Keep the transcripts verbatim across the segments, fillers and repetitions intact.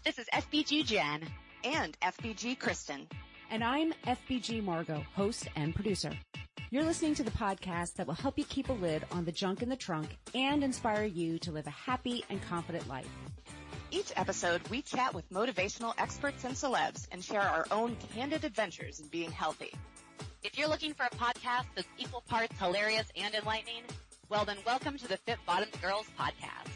This is F B G Jen. And F B G Kristen. And I'm F B G Margot, host and producer. You're listening to the podcast that will help you keep a lid on the junk in the trunk and inspire you to live a happy and confident life. Each episode, we chat with motivational experts and celebs and share our own candid adventures in being healthy. If you're looking for a podcast that's equal parts hilarious and enlightening, well then welcome to the Fit Bottoms Girls podcast.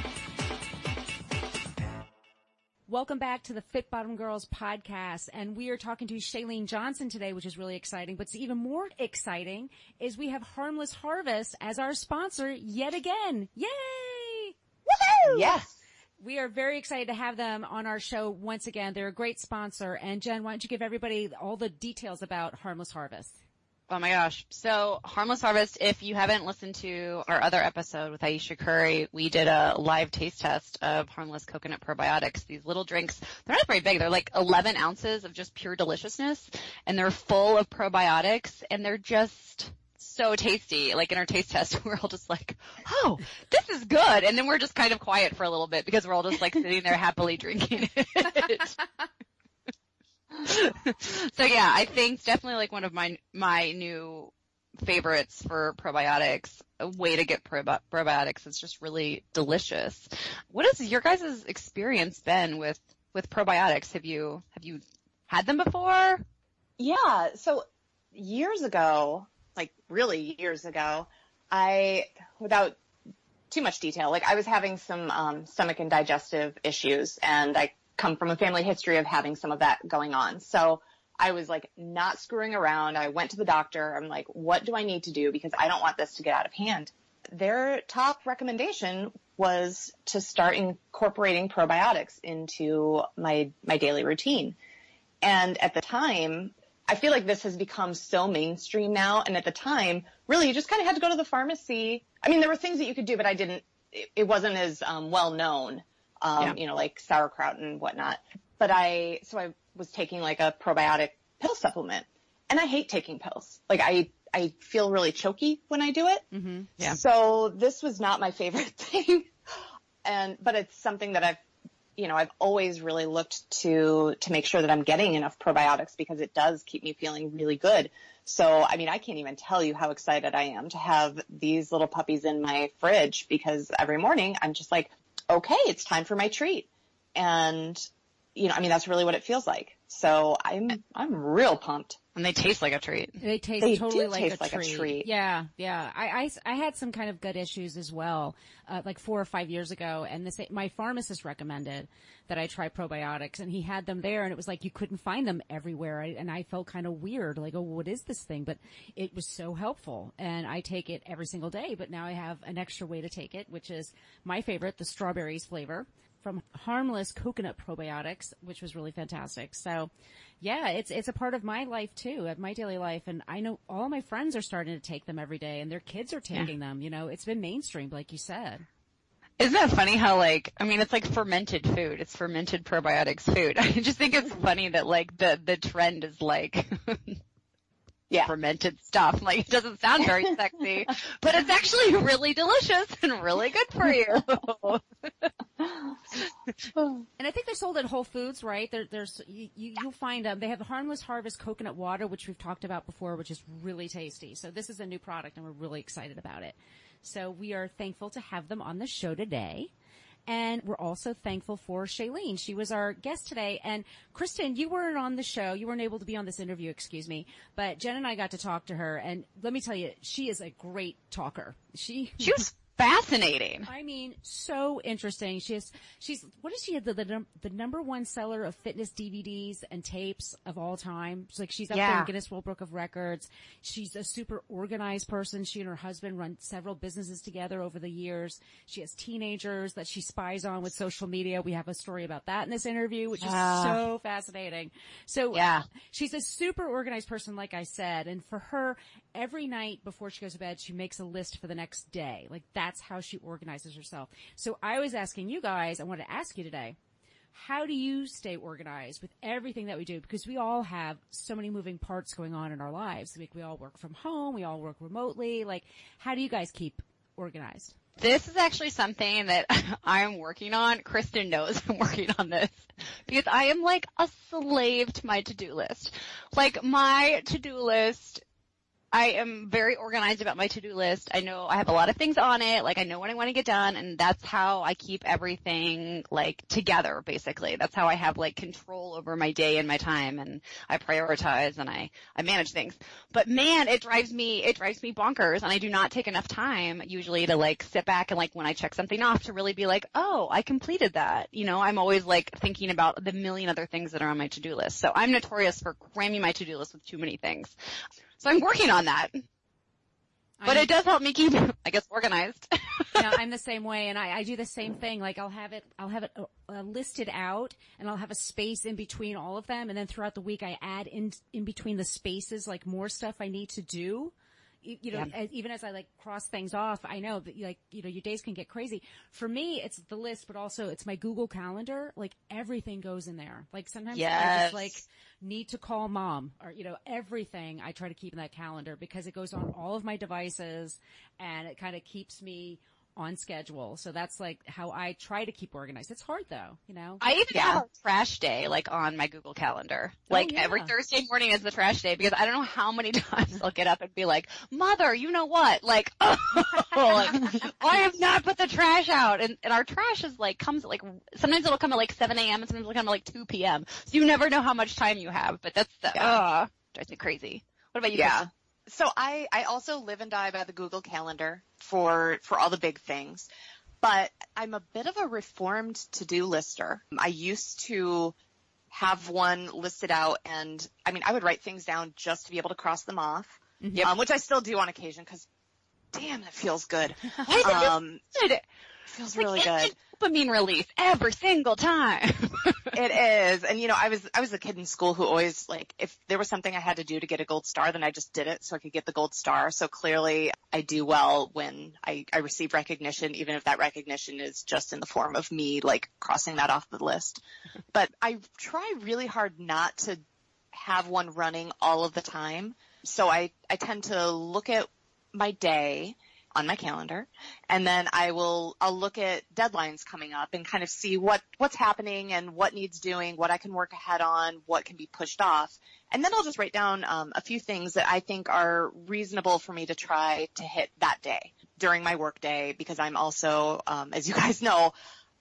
Welcome back to the Fit Bottom Girls podcast, and we are talking to Shailene Johnson today, which is really exciting. But even more exciting is we have Harmless Harvest as our sponsor yet again. Yay! Woohoo! Yes! We are very excited to have them on our show once again. They're a great sponsor. And Jen, why don't you give everybody all the details about Harmless Harvest? Oh my gosh. So Harmless Harvest, if you haven't listened to our other episode with Aisha Curry, we did a live taste test of Harmless Coconut Probiotics. These little drinks, they're not very big. They're like eleven ounces of just pure deliciousness, and they're full of probiotics, and they're just so tasty. Like in our taste test, we're all just like, oh, this is good. And then we're just kind of quiet for a little bit because we're all just like sitting there happily drinking it. So yeah, I think definitely like one of my, my new favorites for probiotics. A way to get probi- probiotics is just really delicious. What has your guys' experience been with, with probiotics? Have you, have you had them before? Yeah. So years ago, like really years ago, I, without too much detail, like I was having some, um, stomach and digestive issues, and I come from a family history of having some of that going on. So I was like not screwing around. I went to the doctor. I'm like, what do I need to do? Because I don't want this to get out of hand. Their top recommendation was to start incorporating probiotics into my, my daily routine. And at the time, I feel like this has become so mainstream now. And at the time, really, you just kind of had to go to the pharmacy. I mean, there were things that you could do, but I didn't, it, it wasn't as um, well known. Um, yeah. You know, like sauerkraut and whatnot. But I, so I was taking like a probiotic pill supplement, and I hate taking pills. Like I, I feel really choky when I do it. Mm-hmm. Yeah. So this was not my favorite thing. And, but it's something that I've, you know, I've always really looked to, to make sure that I'm getting enough probiotics because it does keep me feeling really good. So, I mean, I can't even tell you how excited I am to have these little puppies in my fridge, because every morning I'm just like, okay, it's time for my treat. And, you know, I mean, that's really what it feels like. So I'm, I'm real pumped. And they taste like a treat. They taste they totally do like, taste a, like treat. a treat. Yeah, yeah. I, I, I had some kind of gut issues as well, uh, like four or five years ago. And this, my pharmacist recommended that I try probiotics, and he had them there, and it was like you couldn't find them everywhere. I, and I felt kind of weird, like, oh, what is this thing? But it was so helpful, and I take it every single day. But now I have an extra way to take it, which is my favorite, the strawberries flavor from Harmless Coconut Probiotics, which was really fantastic. So yeah, it's, it's a part of my life too, of my daily life. And I know all my friends are starting to take them every day, and their kids are taking yeah. them. You know, it's been mainstream, like you said. Isn't that funny how like, I mean, it's like fermented food. It's fermented probiotics food. I just think it's funny that like the, the trend is like, yeah, fermented stuff. Like, it doesn't sound very sexy, but it's actually really delicious and really good for you. And I think they're sold at Whole Foods, right? There, there's, you, you, you'll find, um, they have the Harmless Harvest Coconut Water, which we've talked about before, which is really tasty. So this is a new product, and we're really excited about it. So we are thankful to have them on the show today. And we're also thankful for Shailene. She was our guest today. And Kristen, you weren't on the show. You weren't able to be on this interview, excuse me. But Jen and I got to talk to her. And let me tell you, she is a great talker. She, she was fascinating. I mean, so interesting. She has, she's, what is she, the, the, the number one seller of fitness D V Ds and tapes of all time. She's like, she's up yeah. there in Guinness World Book of Records. She's a super organized person. She and her husband run several businesses together over the years. She has teenagers that she spies on with social media. We have a story about that in this interview, which is uh, so fascinating. So yeah, she's a super organized person, like I said. And for her, every night before she goes to bed, she makes a list for the next day. Like, that's how she organizes herself. So I was asking you guys, I wanted to ask you today, how do you stay organized with everything that we do? Because we all have so many moving parts going on in our lives. Like, we all work from home. We all work remotely. Like, how do you guys keep organized? This is actually something that I'm working on. Kristen knows I'm working on this. because I am like a slave to my to-do list. Like my to-do list, I am very organized about my to-do list. I know I have a lot of things on it. Like I know what I want to get done, and that's how I keep everything like together, basically. That's how I have like control over my day and my time, and I prioritize and I, I manage things. But man, it drives me, it drives me bonkers, and I do not take enough time usually to like sit back and like when I check something off to really be like, oh, I completed that. You know, I'm always like thinking about the million other things that are on my to-do list. So I'm notorious for cramming my to-do list with too many things. So I'm working on that. But I'm, it does help me keep, I guess, organized. Yeah, I'm the same way, and I, I do the same thing. Like I'll have it, I'll have it uh, listed out, and I'll have a space in between all of them, and then throughout the week I add in in between the spaces like more stuff I need to do. You, you know, yeah. as, even as I like cross things off, I know that like, you know, your days can get crazy. For me, it's the list, but also it's my Google Calendar. Like everything goes in there. Like sometimes yes. I just like need to call mom or, you know, everything I try to keep in that calendar because it goes on all of my devices and it kind of keeps me on schedule. So that's like how I try to keep organized. It's hard though, you know? I even yeah. have a trash day like on my Google Calendar. Like oh, yeah. every Thursday morning is the trash day because I don't know how many times I'll get up and be like, Mother, you know what? Like, oh, like I have not put the trash out. And, and our trash is like, comes at like, sometimes it'll come at like seven a.m. and sometimes it'll come at like two p.m. So you never know how much time you have, but that's the, yeah. uh, drives me crazy. What about you? Yeah. Chris? So I, I also live and die by the Google Calendar for, for all the big things, but I'm a bit of a reformed to-do lister. I used to have one listed out and I mean, I would write things down just to be able to cross them off, mm-hmm. um, which I still do on occasion because damn, it feels good. Why does it feel um, good? It feels like really good. Dopamine release every single time. It is. And you know, I was, I was a kid in school who always like, if there was something I had to do to get a gold star, then I just did it so I could get the gold star. So clearly I do well when I, I receive recognition, even if that recognition is just in the form of me like crossing that off the list. But I try really hard not to have one running all of the time. So I, I tend to look at my day on my calendar, and then I will, I'll look at deadlines coming up and kind of see what, what's happening and what needs doing, what I can work ahead on, what can be pushed off. And then I'll just write down um, a few things that I think are reasonable for me to try to hit that day during my work day, because I'm also, um, as you guys know,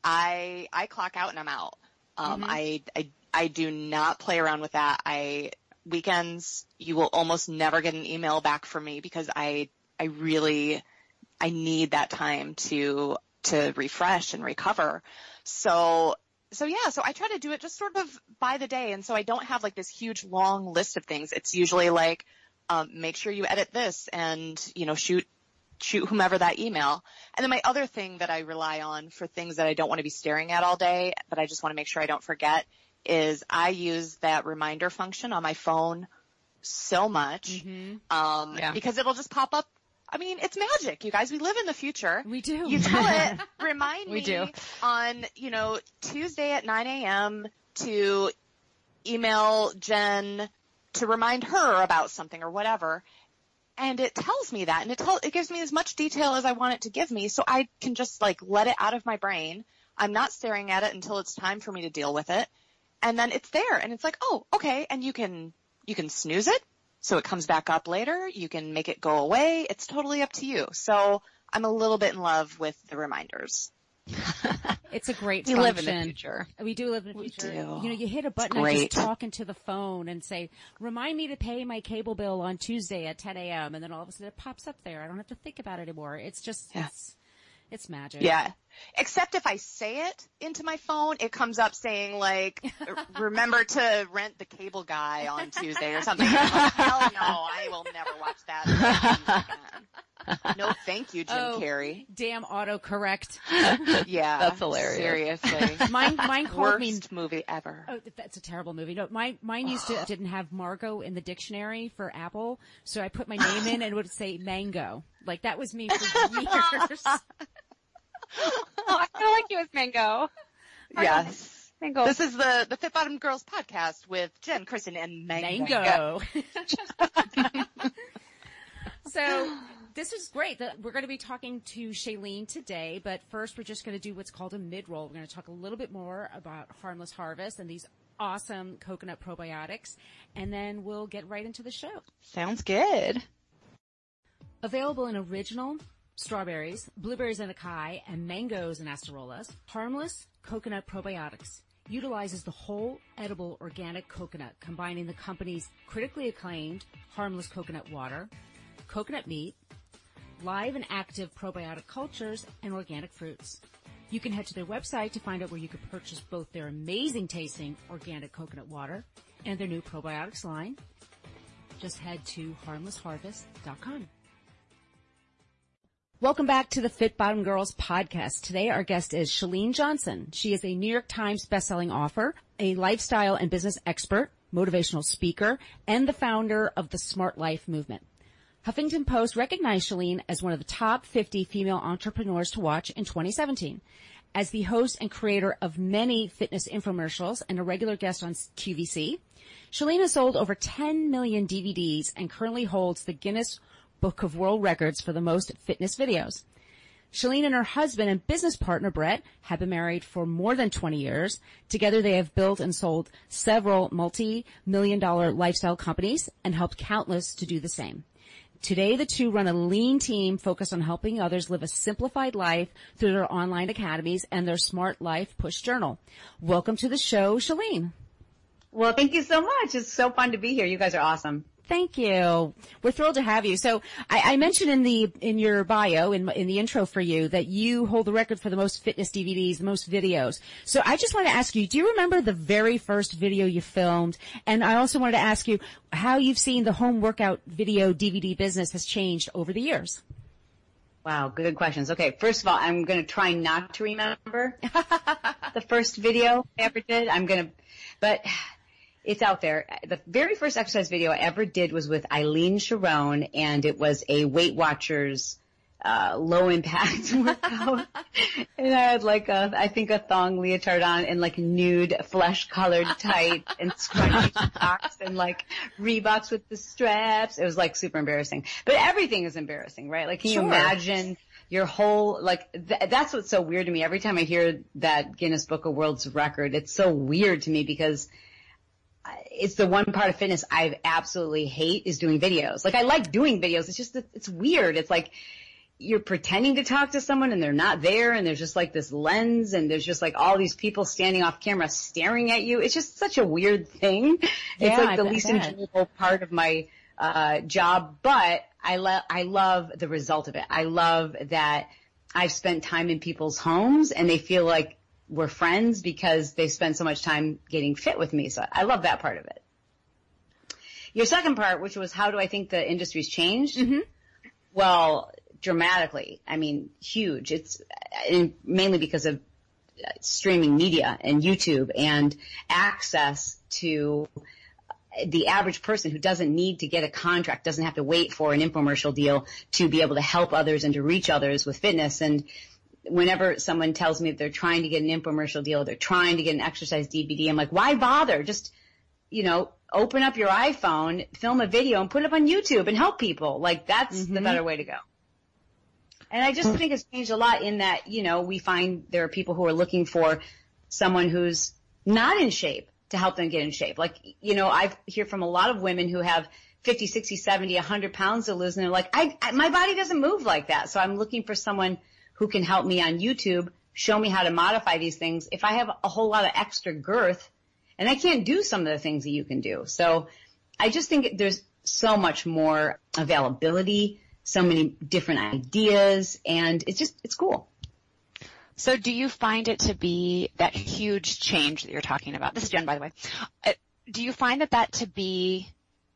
I, I clock out and I'm out. Um, mm-hmm. I, I, I do not play around with that. I, weekends, you will almost never get an email back from me because I, I really, I need that time to, to refresh and recover. So, so yeah, so I try to do it just sort of by the day. And so I don't have like this huge long list of things. It's usually like, um, make sure you edit this and, you know, shoot, shoot whomever that email. And then my other thing that I rely on for things that I don't want to be staring at all day, but I just want to make sure I don't forget, is I use that reminder function on my phone so much, mm-hmm. um, yeah. because it'll just pop up. I mean, it's magic, you guys. We live in the future. We do. You tell it, remind we me do. on, you know, Tuesday at nine a.m. to email Jen to remind her about something or whatever. And it tells me that, and it tell, it gives me as much detail as I want it to give me, so I can just like let it out of my brain. I'm not staring at it until it's time for me to deal with it. And then it's there, and it's like, oh, okay, and you can, you can snooze it. So it comes back up later. You can make it go away. It's totally up to you. So I'm a little bit in love with the reminders. It's a great we function. live in the future. We do live in the we future. Do. You know, you hit a button and just talk into the phone and say, remind me to pay my cable bill on Tuesday at ten a.m. And then all of a sudden it pops up there. I don't have to think about it anymore. It's just, yeah. it's, it's magic. Yeah. Except if I say it into my phone, it comes up saying like, remember to rent the cable guy on Tuesday or something. Like, hell no, I will never watch that again. No, thank you, Jim oh, Carrey. Damn autocorrect. Yeah. That's hilarious. Seriously. Mine, mine called Worst me. movie ever. Oh, that's a terrible movie. No, mine, mine used to, didn't have Margot in the dictionary for Apple. So I put my name in and it would say mango. Like that was me for years. Oh, I feel like you was Mango. Yes. Mango. This is the, the Fit Bottom Girls podcast with Jen, Kristen, and Mango. Mango. So this is great. We're going to be talking to Shailene today, but first we're just going to do what's called a mid-roll. We're going to talk a little bit more about Harmless Harvest and these awesome coconut probiotics, and then we'll get right into the show. Sounds good. Available in original, strawberries, blueberries and acai, and mangoes and acerolas, Harmless Coconut Probiotics utilizes the whole edible organic coconut, combining the company's critically acclaimed Harmless Coconut Water, coconut meat, live and active probiotic cultures, and organic fruits. You can head to their website to find out where you can purchase both their amazing tasting organic coconut water and their new probiotics line. Just head to harmless harvest dot com. Welcome back to the Fit Bottom Girls podcast. Today our guest is Shailene Johnson. She is a New York Times bestselling author, a lifestyle and business expert, motivational speaker, and the founder of the Smart Life movement. Huffington Post recognized Shailene as one of the top fifty female entrepreneurs to watch in twenty seventeen. As the host and creator of many fitness infomercials and a regular guest on Q V C, Shailene has sold over ten million D V Ds and currently holds the Guinness Book of World Records for the most fitness videos. Shailene and her husband and business partner, Brett, have been married for more than twenty years. Together, they have built and sold several multi-million dollar lifestyle companies and helped countless to do the same. Today, the two run a lean team focused on helping others live a simplified life through their online academies and their Smart Life Push Journal. Welcome to the show, Shailene. Well, thank you so much. It's so fun to be here. You guys are awesome. Thank you. We're thrilled to have you. So I, I mentioned in the in your bio, in, in the intro for you, that you hold the record for the most fitness D V Ds, the most videos. So I just want to ask you, do you remember the very first video you filmed? And I also wanted to ask you how you've seen the home workout video D V D business has changed over the years. Wow, good questions. Okay, first of all, I'm going to try not to remember the first video I ever did. I'm going to, but... It's out there. The very first exercise video I ever did was with Eileen Sharon, and it was a Weight Watchers uh low impact workout. And I had like a, I think a thong leotard on and like nude flesh colored tight and scrunchy socks and like Reeboks with the straps. It was like super embarrassing. But everything is embarrassing, right? Like, can Sure. you imagine your whole, like, th- that's what's so weird to me. Every time I hear that Guinness Book of World's Record, it's so weird to me because it's the one part of fitness I absolutely hate is doing videos. Like, I like doing videos. It's just, it's weird. It's like you're pretending to talk to someone and they're not there, and there's just like this lens, and there's just like all these people standing off camera staring at you. It's just such a weird thing. Yeah, it's like I the bet least that. enjoyable part of my uh job, but I love I love the result of it. I love that I've spent time in people's homes and they feel like we're friends because they spend so much time getting fit with me. So I love that part of it. Your second part, which was how do I think the industry's changed? Mm-hmm. Well, dramatically. I mean, huge. It's and mainly because of streaming media and YouTube and access to the average person who doesn't need to get a contract, doesn't have to wait for an infomercial deal to be able to help others and to reach others with fitness. And whenever someone tells me that they're trying to get an infomercial deal, they're trying to get an exercise D V D, I'm like, why bother? Just, you know, open up your iPhone, film a video, and put it up on YouTube and help people. Like, that's mm-hmm. the better way to go. And I just think it's changed a lot in that, you know, we find there are people who are looking for someone who's not in shape to help them get in shape. Like, you know, I hear from a lot of women who have fifty, sixty, seventy, one hundred pounds to lose, and they're like, I, I my body doesn't move like that. So I'm looking for someone who can help me on YouTube, show me how to modify these things if I have a whole lot of extra girth and I can't do some of the things that you can do. So I just think there's so much more availability, so many different ideas, and it's just, it's cool. So do you find it to be that huge change that you're talking about? This is Jen, by the way. Uh, do you find that that to be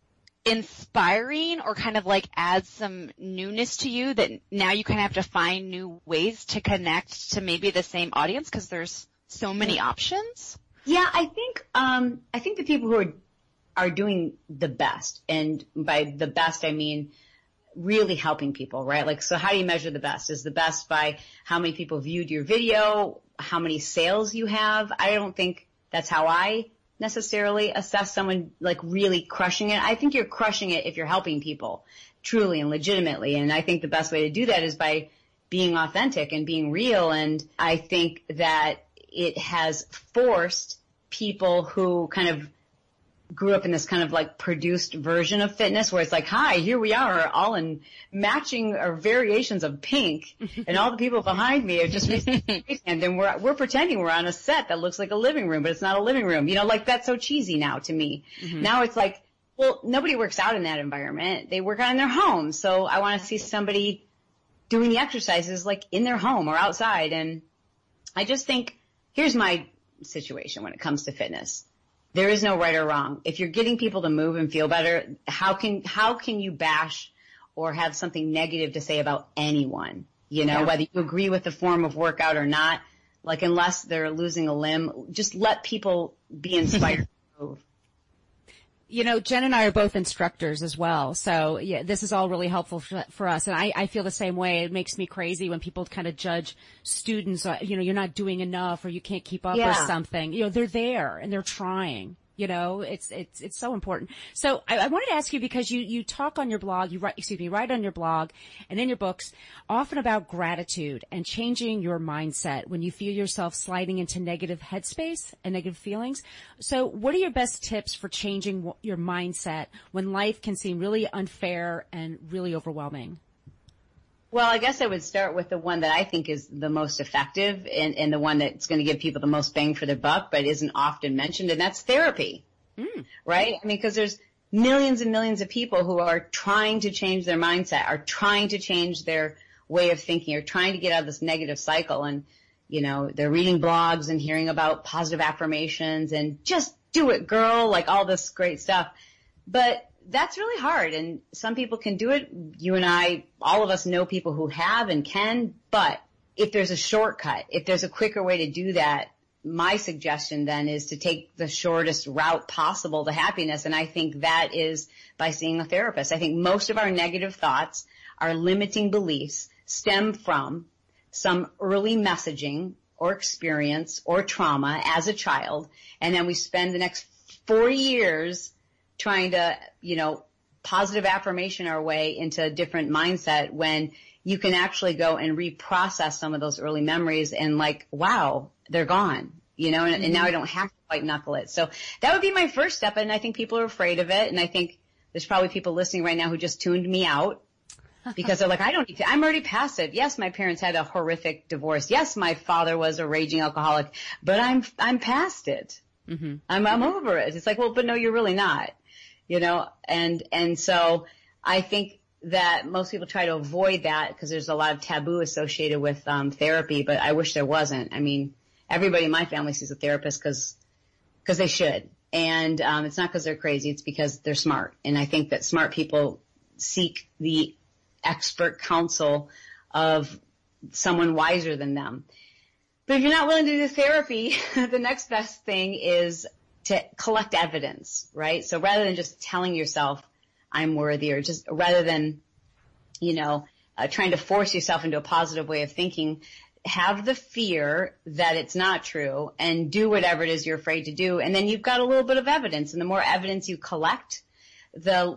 inspiring or kind of like adds some newness to you that now you kind of have to find new ways to connect to maybe the same audience because there's so many options? Yeah, I think, um, I think the people who are, are doing the best, and by the best I mean really helping people, right? Like, so how do you measure the best? Is the best by how many people viewed your video, how many sales you have? I don't think that's how I necessarily assess someone like really crushing it. I think you're crushing it if you're helping people truly and legitimately. And I think the best way to do that is by being authentic and being real. And I think that it has forced people who kind of grew up in this kind of like produced version of fitness where it's like, hi, here we are all in matching or variations of pink and all the people behind me are just and then we're we're pretending we're on a set that looks like a living room, but it's not a living room. You know, like that's so cheesy now to me. Mm-hmm. Now it's like, well, nobody works out in that environment. They work out in their home. So I want to see somebody doing the exercises like in their home or outside. And I just think, here's my situation when it comes to fitness. There is no right or wrong. If you're getting people to move and feel better, how can, how can you bash or have something negative to say about anyone? You know, yeah. Whether you agree with the form of workout or not, like unless they're losing a limb, just let people be inspired to move. You know, Jen and I are both instructors as well. So yeah, this is all really helpful for, for us. And I, I feel the same way. It makes me crazy when people kind of judge students, uh, you know, you're not doing enough or you can't keep up yeah. or something. You know, they're there and they're trying. You know, it's, it's, it's so important. So I, I wanted to ask you because you, you talk on your blog, you write, excuse me, write on your blog and in your books often about gratitude and changing your mindset when you feel yourself sliding into negative headspace and negative feelings. So what are your best tips for changing w- your mindset when life can seem really unfair and really overwhelming? Well, I guess I would start with the one that I think is the most effective and, and the one that's going to give people the most bang for their buck, but isn't often mentioned, and that's therapy, mm. right? I mean, because there's millions and millions of people who are trying to change their mindset, are trying to change their way of thinking, are trying to get out of this negative cycle, and, you know, they're reading blogs and hearing about positive affirmations and just do it, girl, like all this great stuff. But that's really hard, and some people can do it. You and I, all of us know people who have and can, but if there's a shortcut, if there's a quicker way to do that, my suggestion then is to take the shortest route possible to happiness, and I think that is by seeing a therapist. I think most of our negative thoughts, our limiting beliefs, stem from some early messaging or experience or trauma as a child, and then we spend the next forty years trying to, you know, positive affirmation our way into a different mindset when you can actually go and reprocess some of those early memories and like, wow, they're gone, you know, and, mm-hmm. and now I don't have to white knuckle it. So that would be my first step. And I think people are afraid of it. And I think there's probably people listening right now who just tuned me out because they're like, I don't need to, I'm already past it. Yes, my parents had a horrific divorce. Yes, my father was a raging alcoholic, but I'm, I'm past it. Mm-hmm. I'm, I'm over it. It's like, well, but no, you're really not. You know, and, and so I think that most people try to avoid that because there's a lot of taboo associated with, um, therapy, but I wish there wasn't. I mean, everybody in my family sees a therapist because, because they should. And, um, it's not because they're crazy. It's because they're smart. And I think that smart people seek the expert counsel of someone wiser than them. But if you're not willing to do therapy, the next best thing is to collect evidence, right? So rather than just telling yourself I'm worthy or just rather than, you know, uh, trying to force yourself into a positive way of thinking, have the fear that it's not true and do whatever it is you're afraid to do. And then you've got a little bit of evidence, and the more evidence you collect, the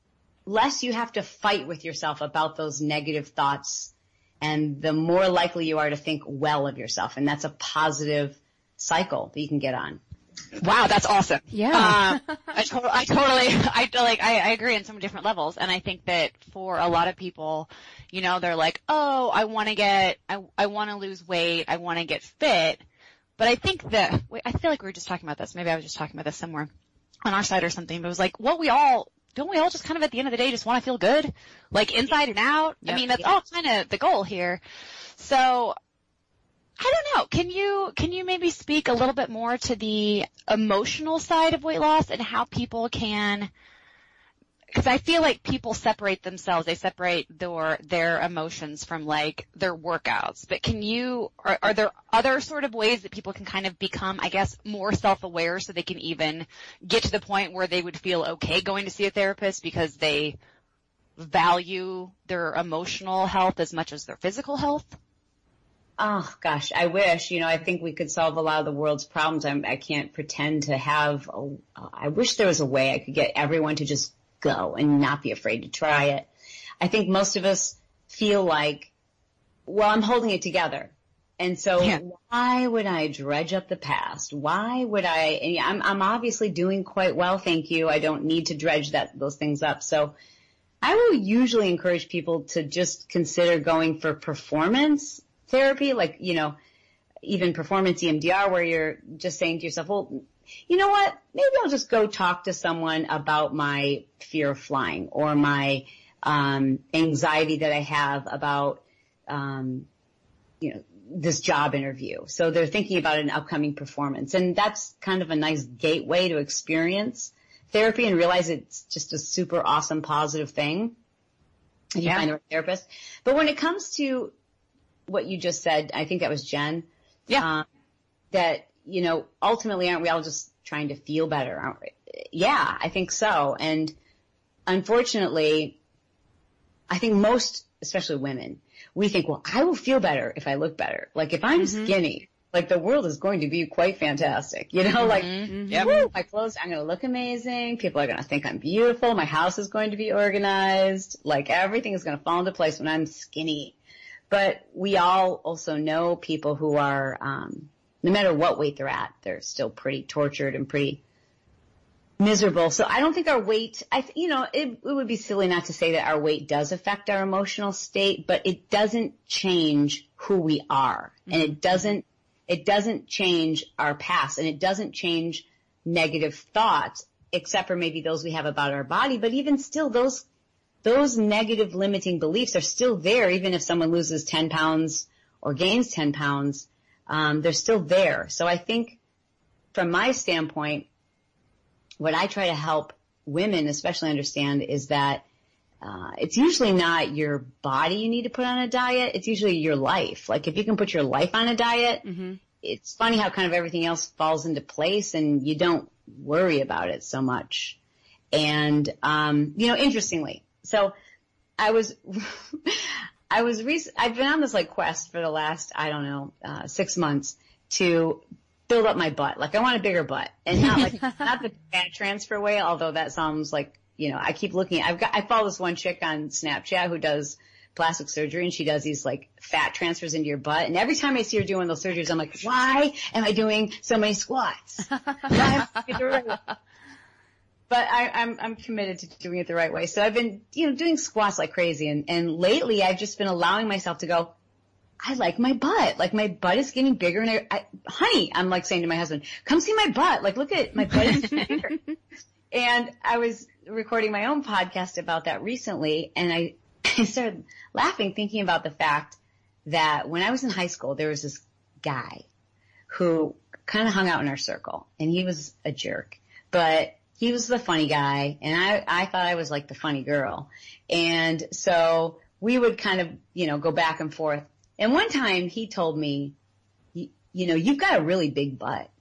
less you have to fight with yourself about those negative thoughts, and the more likely you are to think well of yourself. And that's a positive cycle that you can get on. Wow, that's awesome. Yeah. Um, I, to- I totally, I like, I, I agree on some different levels. And I think that for a lot of people, you know, they're like, oh, I want to get, I, I want to lose weight. I want to get fit. But I think that, wait, I feel like we were just talking about this. Maybe I was just talking about this somewhere on our side or something. But it was like, what we all, don't we all just kind of at the end of the day just want to feel good? Like inside and out? Yep. I mean, that's all kind of the goal here. So, I don't know. Can you, can you maybe speak a little bit more to the emotional side of weight loss and how people can, because I feel like people separate themselves. They separate their, their emotions from like their workouts. But can you, are, are there other sort of ways that people can kind of become, I guess, more self-aware so they can even get to the point where they would feel okay going to see a therapist because they value their emotional health as much as their physical health? oh gosh, I wish, you know, I think we could solve a lot of the world's problems. I'm, I can't pretend to have, a, I wish there was a way I could get everyone to just go and not be afraid to try it. I think most of us feel like, well, I'm holding it together. And so yeah. why would I dredge up the past? Why would I, and I'm, I'm obviously doing quite well. Thank you. I don't need to dredge that, those things up. So I will usually encourage people to just consider going for performance therapy, like, you know, even performance E M D R, where you're just saying to yourself, well, you know what? Maybe I'll just go talk to someone about my fear of flying or my, um, anxiety that I have about, um, you know, this job interview. So they're thinking about an upcoming performance. And that's kind of a nice gateway to experience therapy and realize it's just a super awesome, positive thing. And you yeah. find the right therapist. But when it comes to what you just said, I think that was Jen. Yeah. Um, that, you know, ultimately aren't we all just trying to feel better? Aren't we? Yeah, I think so. And unfortunately, I think most, especially women, we think, well, I will feel better if I look better. Like if I'm mm-hmm. skinny, like the world is going to be quite fantastic. You know, mm-hmm. like, mm-hmm. Yep. Woo, my clothes, I'm going to look amazing. People are going to think I'm beautiful. My house is going to be organized. Like everything is going to fall into place when I'm skinny. But we all also know people who are, um, no matter what weight they're at, they're still pretty tortured and pretty miserable. So I don't think our weight, I, you know, it, it would be silly not to say that our weight does affect our emotional state, but it doesn't change who we are. Mm-hmm. And it doesn't, it doesn't change our past, and it doesn't change negative thoughts, except for maybe those we have about our body. But even still, those, those negative limiting beliefs are still there, even if someone loses ten pounds or gains ten pounds, um, they're still there. So I think from my standpoint, what I try to help women especially understand is that uh, it's usually not your body you need to put on a diet. It's usually your life. Like if you can put your life on a diet, mm-hmm. it's funny how kind of everything else falls into place and you don't worry about it so much. And, um, you know, interestingly, so I was, I was, rec- I've been on this like quest for the last, I don't know, uh, six months to build up my butt. Like I want a bigger butt, and not like, not the fat transfer way, although that sounds like, you know, I keep looking, I've got, I follow this one chick on Snapchat who does plastic surgery, and she does these like fat transfers into your butt. And every time I see her doing those surgeries, I'm like, why am I doing so many squats? But I, I'm, I'm committed to doing it the right way. So I've been, you know, doing squats like crazy. And, and lately I've just been allowing myself to go, I like my butt. Like my butt is getting bigger. And I, I honey, I'm like saying to my husband, come see my butt. Like look at my butt is getting bigger. And I was recording my own podcast about that recently. And I, I started laughing, thinking about the fact that when I was in high school, there was this guy who kind of hung out in our circle, and he was a jerk, but he was the funny guy, and I, I thought I was like the funny girl. And so we would kind of, you know, go back and forth. And one time he told me, you, you know, you've got a really big butt.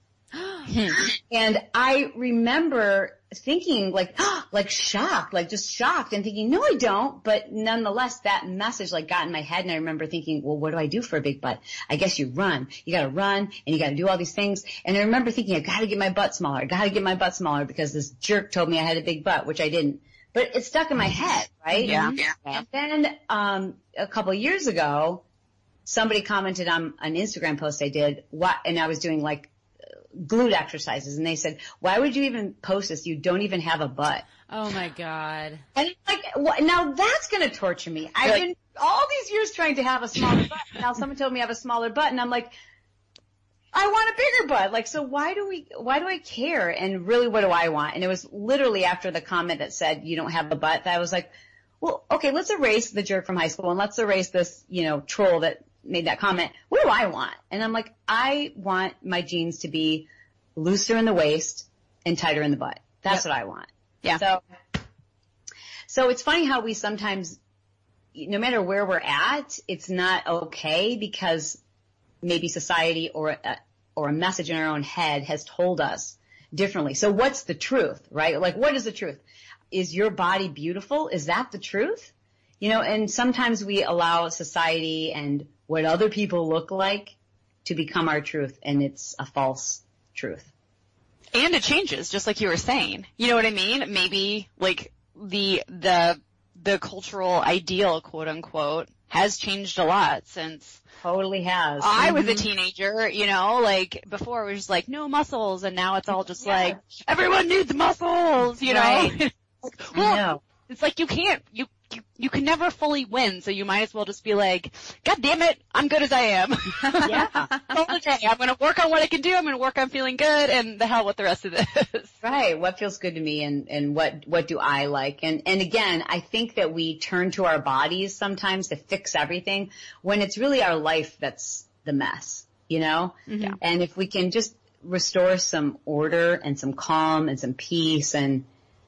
And I remember thinking like, like shocked, like just shocked and thinking, no, I don't. But nonetheless, that message like got in my head, and I remember thinking, well, what do I do for a big butt? I guess you run. You got to run and you got to do all these things. And I remember thinking, I got to get my butt smaller. I got to get my butt smaller because this jerk told me I had a big butt, which I didn't. But it stuck in my head, right? Yeah. yeah. And then um a couple of years ago, somebody commented on an Instagram post I did, what, and I was doing like glute exercises, and they said, why would you even post this? You don't even have a butt. Oh my God. And it's like, what, now that's going to torture me. I've like, been all these years trying to have a smaller butt. Now someone told me I have a smaller butt, and I'm like, I want a bigger butt. Like, so why do we, why do I care? And really, what do I want? And it was literally after the comment that said, you don't have a butt, that I was like, well, okay, let's erase the jerk from high school, and let's erase this, you know, troll that made that comment. What do I want? And I'm like, I want my jeans to be looser in the waist and tighter in the butt. That's yep. what I want. Yeah. So, so it's funny how we sometimes, no matter where we're at, it's not okay because maybe society or a, or a message in our own head has told us differently. So what's the truth, right? Like, what is the truth? Is your body beautiful? Is that the truth? You know, and sometimes we allow society and what other people look like to become our truth, and it's a false truth. And it changes, just like you were saying. You know what I mean? Maybe like the the the cultural ideal, quote unquote, has changed a lot since totally has. I mm-hmm. was a teenager, you know, like before it was just like no muscles, and now it's all just yeah. like everyone needs muscles, you right. know? Well, I know. It's like you can't, you, you, you can never fully win, so you might as well just be like, God damn it, I'm good as I am. Yeah. All the day. I'm gonna work on what I can do, I'm gonna work on feeling good, and the hell with the rest of this. Right. What feels good to me, and, and what, what do I like? And, and again, I think that we turn to our bodies sometimes to fix everything when it's really our life that's the mess, you know? Mm-hmm. And if we can just restore some order and some calm and some peace and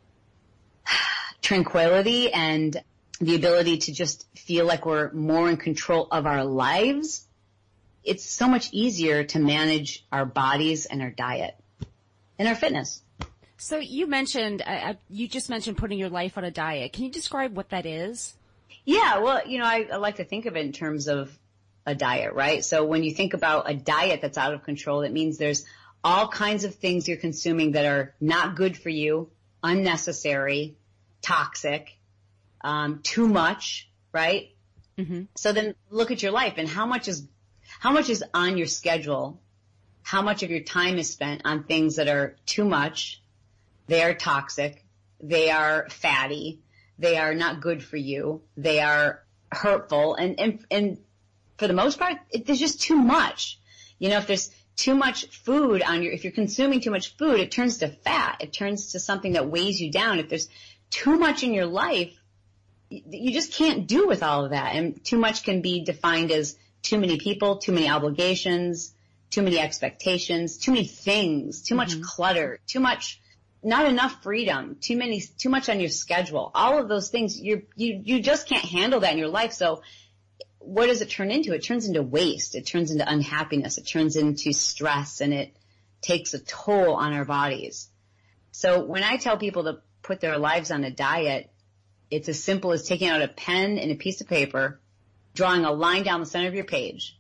tranquility and the ability to just feel like we're more in control of our lives, it's so much easier to manage our bodies and our diet and our fitness. So you mentioned, uh, you just mentioned putting your life on a diet. Can you describe what that is? Yeah, well, you know, I, I like to think of it in terms of a diet, right? So when you think about a diet that's out of control, it means there's all kinds of things you're consuming that are not good for you, unnecessary, toxic, um, too much, right? Mm-hmm. So then look at your life and how much is, how much is on your schedule? How much of your time is spent on things that are too much? They are toxic. They are fatty. They are not good for you. They are hurtful. And, and, and for the most part, it, there's just too much. You know, if there's too much food on your, if you're consuming too much food, it turns to fat. It turns to something that weighs you down. If there's too much in your life, you just can't do with all of that. And too much can be defined as too many people, too many obligations, too many expectations, too many things, too much mm-hmm. clutter, too much, not enough freedom, too many, too much on your schedule. All of those things, you you you just can't handle that in your life. So what does it turn into? It turns into waste. It turns into unhappiness. It turns into stress, and it takes a toll on our bodies. So when I tell people to put their lives on a diet, it's as simple as taking out a pen and a piece of paper, drawing a line down the center of your page,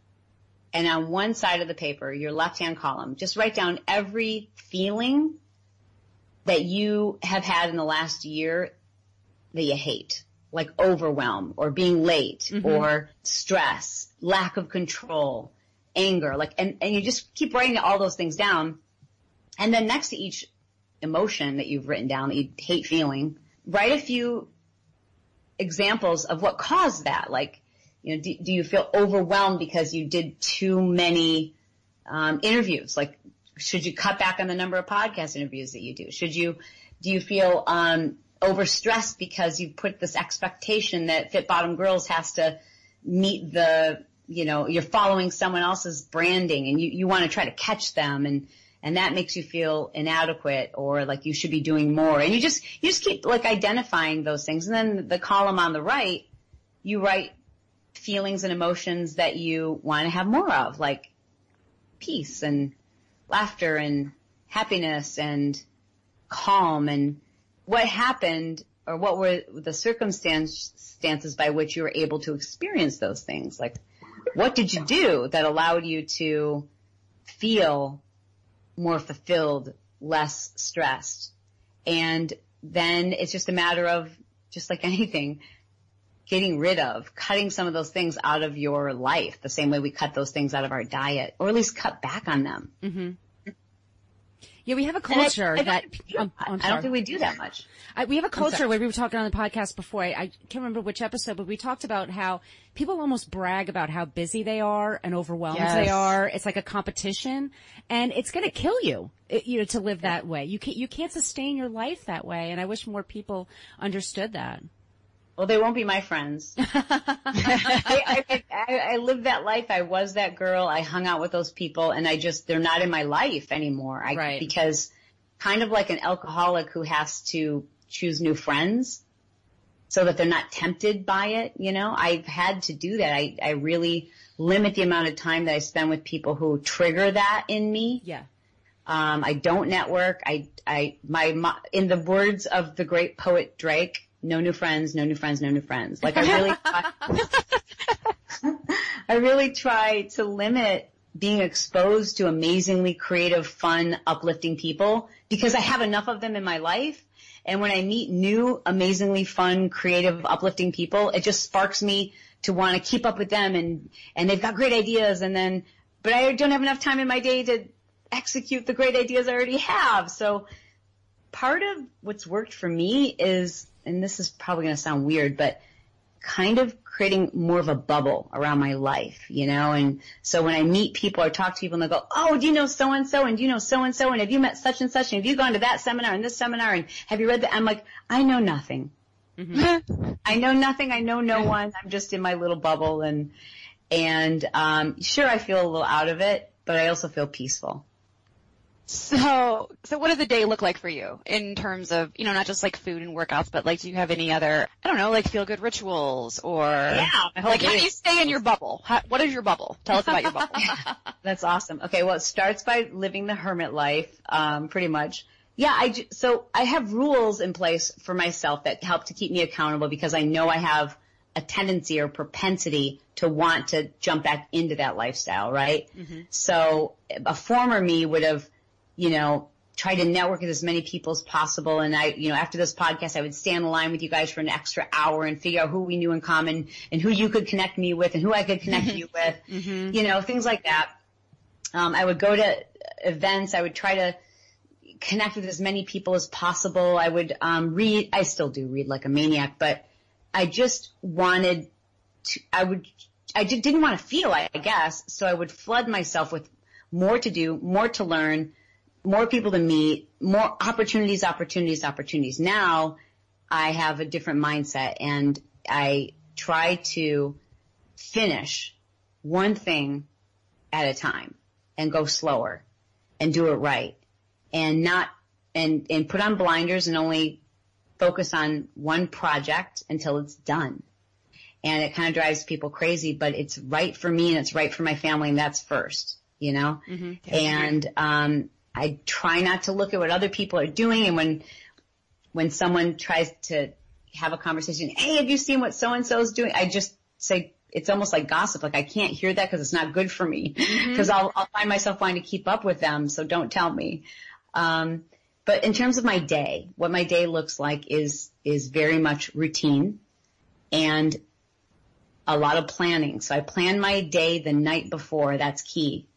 and on one side of the paper, your left-hand column, just write down every feeling that you have had in the last year that you hate, like overwhelm or being late mm-hmm. or stress, lack of control, anger, like, and, and you just keep writing all those things down. And then next to each emotion that you've written down that you hate feeling, write a few examples of what caused that. Like, you know, do, do you feel overwhelmed because you did too many um, interviews? Like, should you cut back on the number of podcast interviews that you do? Should you, do you feel um, overstressed because you put this expectation that Fit Bottom Girls has to meet the, you know, you're following someone else's branding and you, you want to try to catch them, and and that makes you feel inadequate or like you should be doing more. And you just, you just keep like identifying those things. And then the column on the right, you write feelings and emotions that you want to have more of, like peace and laughter and happiness and calm, and what happened or what were the circumstances by which you were able to experience those things. Like, what did you do that allowed you to feel more fulfilled, less stressed? And then it's just a matter of, just like anything, getting rid of, cutting some of those things out of your life the same way we cut those things out of our diet, or at least cut back on them. Mm-hmm. Yeah, we have a culture I, I that, um, I don't think we do that much. I, we have a culture where we were talking on the podcast before. I, I can't remember which episode, but we talked about how people almost brag about how busy they are and overwhelmed yes. they are. It's like a competition, and it's going to kill you, you know, to live that way. You can't, you can't sustain your life that way, and I wish more people understood that. Well, they won't be my friends. I, I, I, I lived that life. I was that girl. I hung out with those people, and I just, they're not in my life anymore. I, right. Because kind of like an alcoholic who has to choose new friends so that they're not tempted by it, you know, I've had to do that. I, I really limit the amount of time that I spend with people who trigger that in me. Yeah. Um, I don't network. I, I, my, my, in the words of the great poet Drake, no new friends, no new friends, no new friends. Like I really, I really try to limit being exposed to amazingly creative, fun, uplifting people because I have enough of them in my life. And when I meet new, amazingly fun, creative, uplifting people, it just sparks me to want to keep up with them, and, and they've got great ideas, and then, but I don't have enough time in my day to execute the great ideas I already have. So part of what's worked for me is, and this is probably going to sound weird, but kind of creating more of a bubble around my life, you know? And so when I meet people or talk to people and they go, oh, do you know so-and-so, and do you know so-and-so, and have you met such and such, and have you gone to that seminar and this seminar, and have you read that? I'm like, I know nothing. Mm-hmm. I know nothing. I know no one. I'm just in my little bubble, and, and, um, sure, I feel a little out of it, but I also feel peaceful. So, so what does a day look like for you in terms of, you know, not just like food and workouts, but like, do you have any other, I don't know, like feel good rituals or yeah, like how do you stay in your bubble? How, what is your bubble? Tell us about your bubble. That's awesome. Okay. Well, it starts by living the hermit life, um, pretty much. Yeah. I, so I have rules in place for myself that help to keep me accountable because I know I have a tendency or propensity to want to jump back into that lifestyle. Right. Mm-hmm. So a former me would have, you know, try to network with as many people as possible. And I, you know, after this podcast, I would stay on the line with you guys for an extra hour and figure out who we knew in common and who you could connect me with and who I could connect you with, mm-hmm. you know, things like that. Um, I would go to events. I would try to connect with as many people as possible. I would, um, read. I still do read like a maniac, but I just wanted to, I would, I did, didn't want to feel, I guess. So I would flood myself with more to do, more to learn, more people to meet, more opportunities, opportunities, opportunities. Now I have a different mindset and I try to finish one thing at a time and go slower and do it right and not, and, and put on blinders and only focus on one project until it's done. And it kind of drives people crazy, but it's right for me and it's right for my family, and that's first, you know? Mm-hmm. And, um, I try not to look at what other people are doing, and when when someone tries to have a conversation, hey, have you seen what so-and-so is doing? I just say, it's almost like gossip. Like, I can't hear that because it's not good for me, because mm-hmm. I'll, I'll find myself wanting to keep up with them, so don't tell me. Um, but in terms of my day, what my day looks like is is very much routine and a lot of planning. So I plan my day the night before. That's key.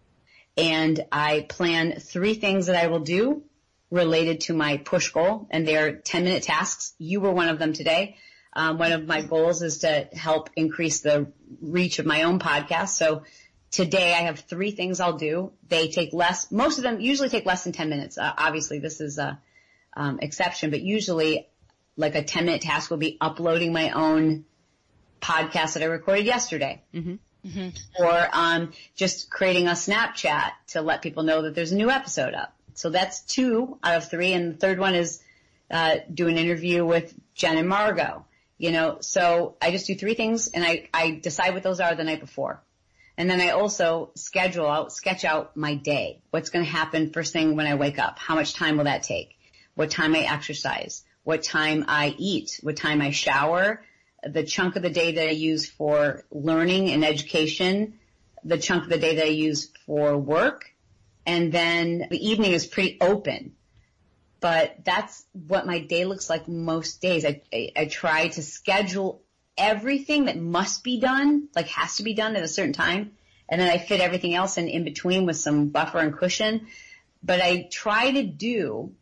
And I plan three things that I will do related to my push goal, and they're ten-minute tasks. You were one of them today. Um, one of my goals is to help increase the reach of my own podcast. So today I have three things I'll do. They take less, most of them usually take less than ten minutes. Uh, obviously, this is a um, exception, but usually like a ten-minute task will be uploading my own podcast that I recorded yesterday. Mm-hmm. Mm-hmm. Or um, just creating a Snapchat to let people know that there's a new episode up. So that's two out of three. And the third one is uh, do an interview with Jen and Margot. You know, so I just do three things, and I, I decide what those are the night before. And then I also schedule out, sketch out my day. What's going to happen first thing when I wake up? How much time will that take? What time I exercise? What time I eat? What time I shower? The chunk of the day that I use for learning and education, the chunk of the day that I use for work, and then the evening is pretty open. But that's what my day looks like most days. I, I, I try to schedule everything that must be done, like has to be done at a certain time, and then I fit everything else in, in between with some buffer and cushion. But I try to do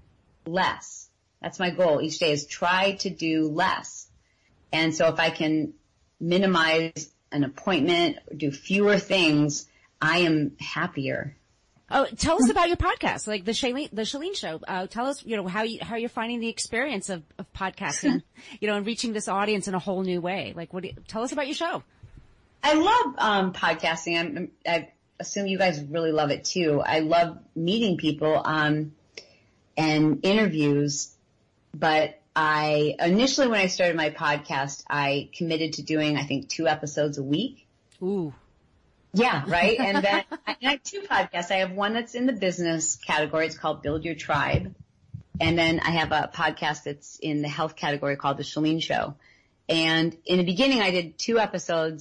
less. That's my goal each day, is try to do less. And so if I can minimize an appointment, or do fewer things, I am happier. Oh, tell us about your podcast, like the Chalene, the Chalene Show. Uh, tell us, you know, how you, how you're finding the experience of, of podcasting, you know, and reaching this audience in a whole new way. Like, what do you, tell us about your show. I love, um, podcasting. I'm, I assume you guys really love it too. I love meeting people, um, and interviews, but I, initially when I started my podcast, I committed to doing, I think, two episodes a week. Ooh. Yeah, right. And then I have two podcasts. I have one that's in the business category. It's called Build Your Tribe. And then I have a podcast that's in the health category called The Chalene Show. And in the beginning, I did two episodes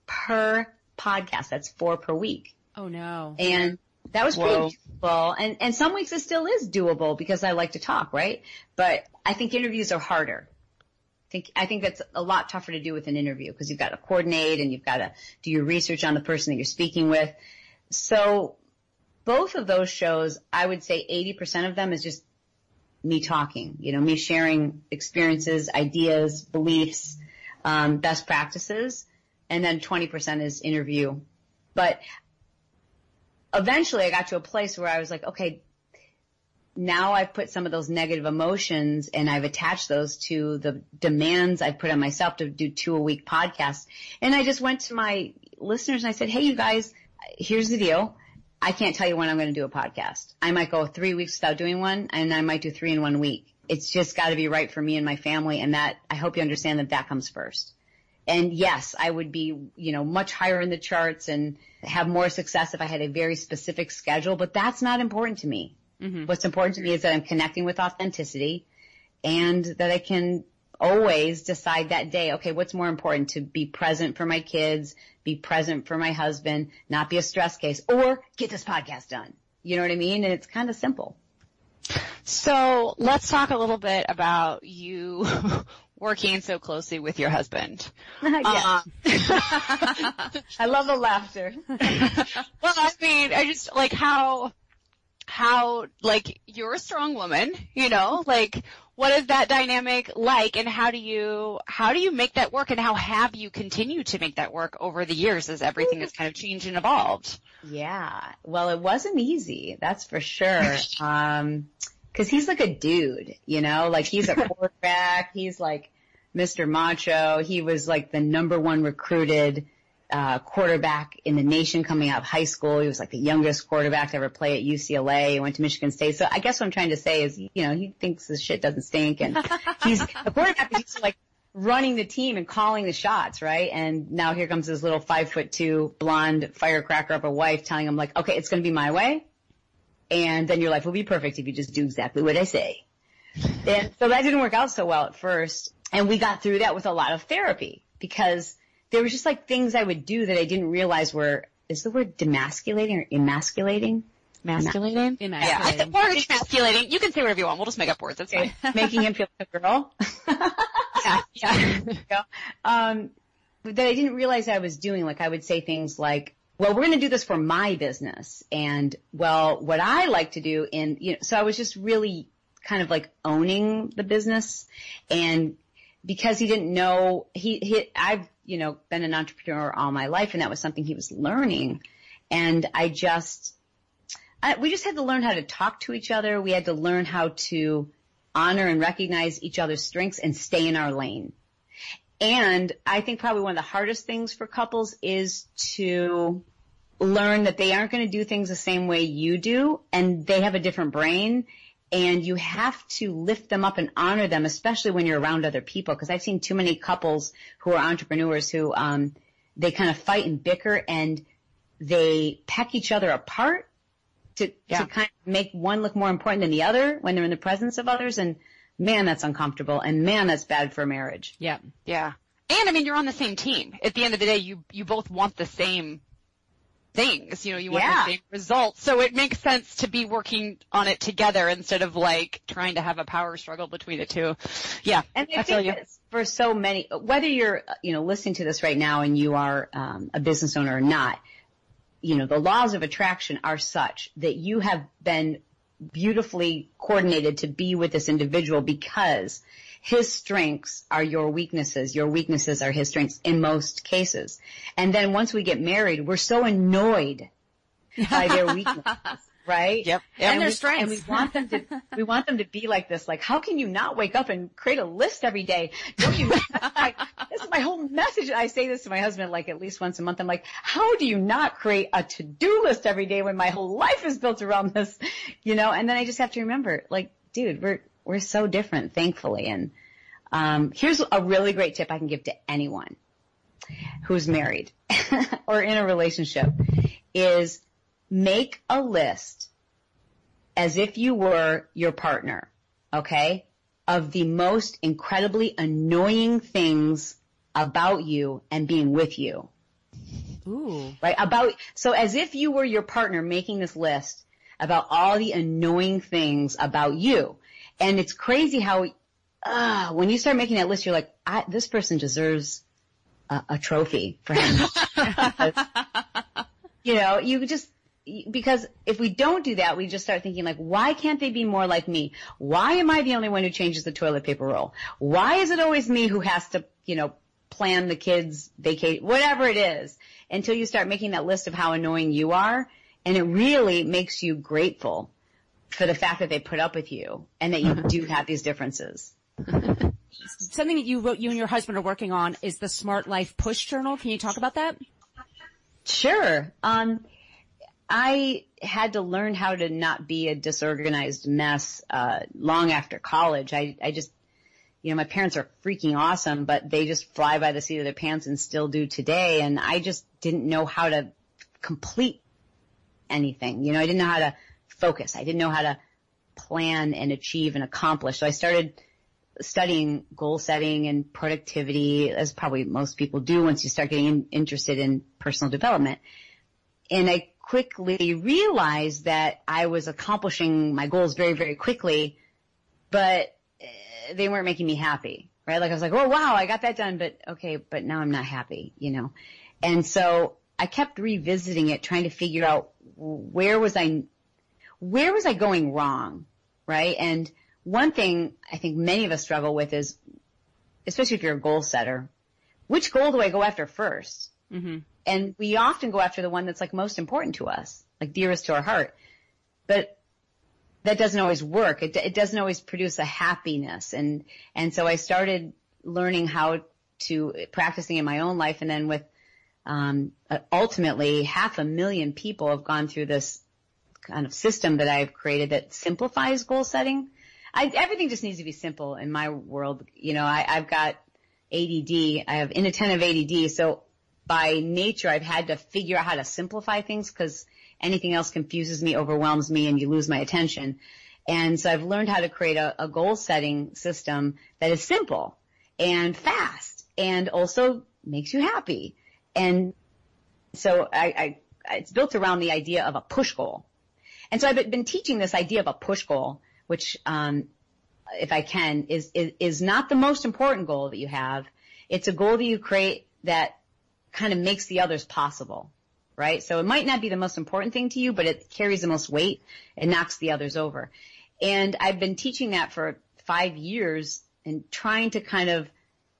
per podcast. That's four per week. Oh no. And that was Whoa. pretty doable. And, and some weeks it still is doable because I like to talk, right? But I think interviews are harder. I think, I think that's a lot tougher to do with an interview because you've got to coordinate and you've got to do your research on the person that you're speaking with. So both of those shows, I would say eighty percent of them is just me talking, you know, me sharing experiences, ideas, beliefs, um, best practices. And then twenty percent is interview. But eventually I got to a place where I was like, okay, now I've put some of those negative emotions and I've attached those to the demands I've put on myself to do two a week podcasts. And I just went to my listeners and I said, hey, you guys, here's the deal. I can't tell you when I'm going to do a podcast. I might go three weeks without doing one and I might do three in one week. It's just got to be right for me and my family. And that, I hope you understand that that comes first. And yes, I would be, you know, much higher in the charts and have more success if I had a very specific schedule, but that's not important to me. Mm-hmm. What's important to me is that I'm connecting with authenticity and that I can always decide that day, okay, what's more important, to be present for my kids, be present for my husband, not be a stress case, or get this podcast done. You know what I mean? And it's kind of simple. So let's talk a little bit about you working so closely with your husband. Yeah. Uh, I love the laughter. Well, I mean, I just like how, how, like, you're a strong woman, you know, like, what is that dynamic like, and how do you, how do you make that work, and how have you continued to make that work over the years as everything has kind of changed and evolved? Yeah. Well, it wasn't easy. That's for sure. Um, cause he's like a dude, you know, like he's a quarterback. He's like Mister Macho. He was like the number one recruited uh, quarterback in the nation coming out of high school. He was like the youngest quarterback to ever play at U C L A. He went to Michigan State. So I guess what I'm trying to say is, you know, he thinks his shit doesn't stink, and he's a quarterback is like running the team and calling the shots, right? And now here comes this little five foot two blonde firecracker of a wife telling him like, okay, it's going to be my way. And then your life will be perfect if you just do exactly what I say. And so that didn't work out so well at first. And we got through that with a lot of therapy because there was just like things I would do that I didn't realize were, is the word demasculating or emasculating? Emasculating? Emasculating. Yeah, I think word emasculating. You can say whatever you want. We'll just make up words. That's fine. Making him feel like a girl. Yeah, yeah. um, that I didn't realize I was doing. Like I would say things like, well, we're going to do this for my business. And well, what I like to do in, you know, so I was just really kind of like owning the business. And because he didn't know, he, he, I've, you know, been an entrepreneur all my life, and that was something he was learning. And I just, I, we just had to learn how to talk to each other. We had to learn how to honor and recognize each other's strengths and stay in our lane. And I think probably one of the hardest things for couples is to learn that they aren't going to do things the same way you do, and they have a different brain, and you have to lift them up and honor them, especially when you're around other people. Because I've seen too many couples who are entrepreneurs who um they kind of fight and bicker, and they peck each other apart to, yeah. to kind of make one look more important than the other when they're in the presence of others. And man, that's uncomfortable, and man, that's bad for a marriage. Yeah, yeah. And I mean, you're on the same team. At the end of the day, you you both want the same things, you know, you want yeah. the same results. So it makes sense to be working on it together instead of like trying to have a power struggle between the two. Yeah. And I, I think you. For so many, whether you're, you know, listening to this right now and you are um, a business owner or not, you know, the laws of attraction are such that you have been beautifully coordinated to be with this individual because his strengths are your weaknesses. Your weaknesses are his strengths in most cases. And then once we get married, we're so annoyed by their weaknesses, right? Yep. And, and their we, strengths. And we want them to, we want them to be like this. Like, how can you not wake up and create a list every day? Don't you? Like, this is my whole message. I say this to my husband like at least once a month. I'm like, how do you not create a to-do list every day when my whole life is built around this? You know, and then I just have to remember, like, dude, we're, we're so different, thankfully. And um here's a really great tip I can give to anyone who's married or in a relationship is make a list as if you were your partner, okay, of the most incredibly annoying things about you and being with you. Ooh. Right? About, so as if you were your partner making this list about all the annoying things about you. And it's crazy how, uh, when you start making that list, you're like, I, this person deserves a, a trophy for him. You know, you just, because if we don't do that, we just start thinking like, why can't they be more like me? Why am I the only one who changes the toilet paper roll? Why is it always me who has to, you know, plan the kids' vacation, whatever it is, until you start making that list of how annoying you are. And it really makes you grateful for the fact that they put up with you and that you do have these differences. Something that you wrote, you and your husband are working on is the Smart Life Push Journal. Can you talk about that? Sure. Um, I had to learn how to not be a disorganized mess, uh, long after college. I, I just, you know, my parents are freaking awesome, but they just fly by the seat of their pants and still do today. And I just didn't know how to complete anything. You know, I didn't know how to focus. I didn't know how to plan and achieve and accomplish. So I started studying goal setting and productivity, as probably most people do once you start getting in, interested in personal development. And I quickly realized that I was accomplishing my goals very, very quickly, but they weren't making me happy, right? Like I was like, oh wow, I got that done, but okay, but now I'm not happy, you know? And so I kept revisiting it, trying to figure out where was I, where was I going wrong, right? And one thing I think many of us struggle with is, especially if you're a goal setter, which goal do I go after first? Mm-hmm. And we often go after the one that's like most important to us, like dearest to our heart. But that doesn't always work. It, it doesn't always produce a happiness. And, and so I started learning how to, practicing in my own life, and then with, um, ultimately half a million people have gone through this kind of system that I've created that simplifies goal setting. I, everything just needs to be simple in my world. You know, I, I've got A D D. I have inattentive A D D. So by nature, I've had to figure out how to simplify things because anything else confuses me, overwhelms me, and you lose my attention. And so I've learned how to create a, a goal setting system that is simple and fast and also makes you happy. And so I, I, it's built around the idea of a push goal. And so I've been teaching this idea of a push goal, which, um, if I can, is, is, is not the most important goal that you have. It's a goal that you create that kind of makes the others possible, right? So it might not be the most important thing to you, but it carries the most weight and knocks the others over. And I've been teaching that for five years and trying to kind of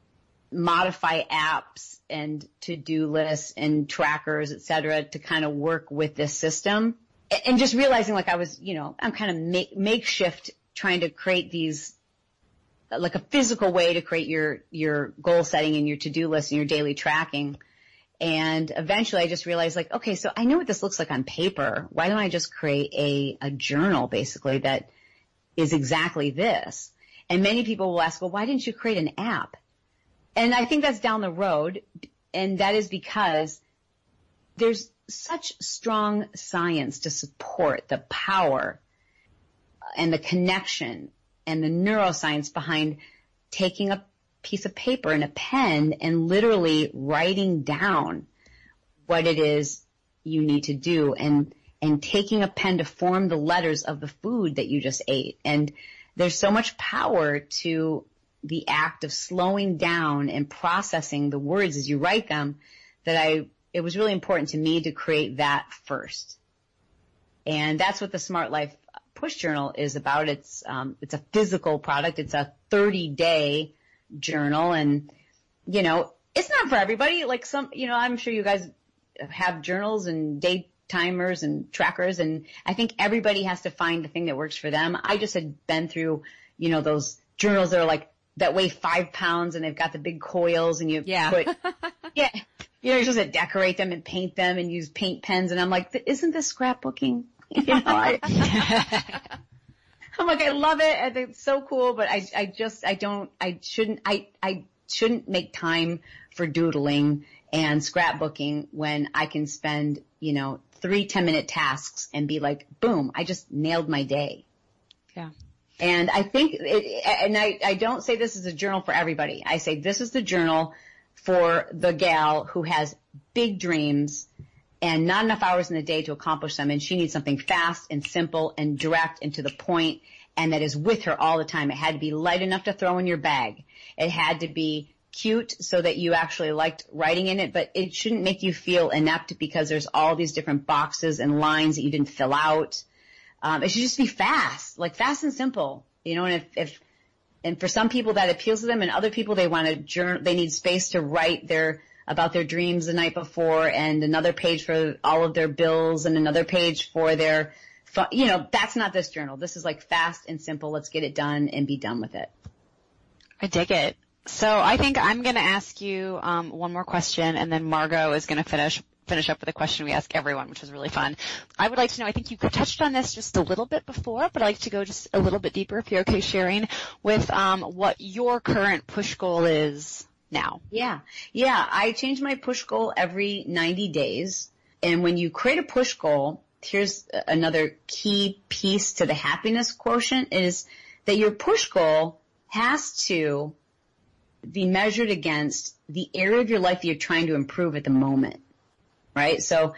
modify apps and to-do lists and trackers, et cetera, to kind of work with this system. And just realizing like I was, you know, I'm kind of make, makeshift trying to create these, like a physical way to create your, your goal setting and your to-do list and your daily tracking. And eventually I just realized like, okay, so I know what this looks like on paper. Why don't I just create a, a journal basically that is exactly this? And many people will ask, well, why didn't you create an app? And I think that's down the road. And that is because there's such strong science to support the power and the connection and the neuroscience behind taking a piece of paper and a pen and literally writing down what it is you need to do, and and taking a pen to form the letters of the food that you just ate. And there's so much power to the act of slowing down and processing the words as you write them that I it was really important to me to create that first. And that's what the Smart Life Push Journal is about. It's um it's a physical product. It's a thirty day journal, and you know, it's not for everybody. Like some, you know, I'm sure you guys have journals and day timers and trackers, and I think everybody has to find the thing that works for them. I just had been through, you know, those journals that are like that weigh five pounds and they've got the big coils, and you yeah. put yeah, you know, you're supposed to decorate them and paint them and use paint pens, and I'm like, isn't this scrapbooking? You know, I, I'm like, I love it. I think it's so cool, but I, I just, I don't, I shouldn't, I, I shouldn't make time for doodling and scrapbooking when I can spend, you know, three ten minute tasks and be like, boom, I just nailed my day. Yeah. And I think, it, and I, I don't say this is a journal for everybody. I say this is the journal for the gal who has big dreams and not enough hours in the day to accomplish them, and she needs something fast and simple and direct and to the point, and that is with her all the time. It had to be light enough to throw in your bag. It had to be cute so that you actually liked writing in it, but it shouldn't make you feel inept because there's all these different boxes and lines that you didn't fill out. Um, it should just be fast, like fast and simple, you know, and if, if and for some people that appeals to them, and other people they want to journal, they need space to write their about their dreams the night before, and another page for all of their bills, and another page for their, you know, that's not this journal. This is like fast and simple. Let's get it done and be done with it. I dig it. So I think I'm going to ask you um, one more question, and then Margot is going to finish finish up with a question we ask everyone, which is really fun. I would like to know, I think you touched on this just a little bit before, but I'd like to go just a little bit deeper, if you're okay sharing, with um, what your current push goal is now. Yeah. Yeah. I change my push goal every ninety days. And when you create a push goal, here's another key piece to the happiness quotient is that your push goal has to be measured against the area of your life that you're trying to improve at the moment, right? So